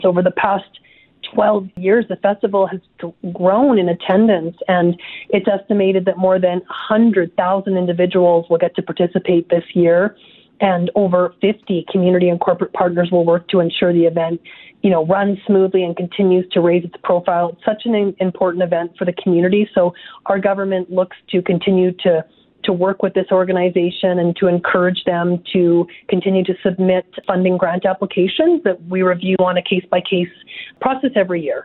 Over the past 12 years, the festival has grown in attendance, and it's estimated that more than 100,000 individuals will get to participate this year, and over 50 community and corporate partners will work to ensure the event, runs smoothly and continues to raise its profile. It's such an important event for the community, so our government looks to continue to work with this organization and to encourage them to continue to submit funding grant applications that we review on a case-by-case process every year.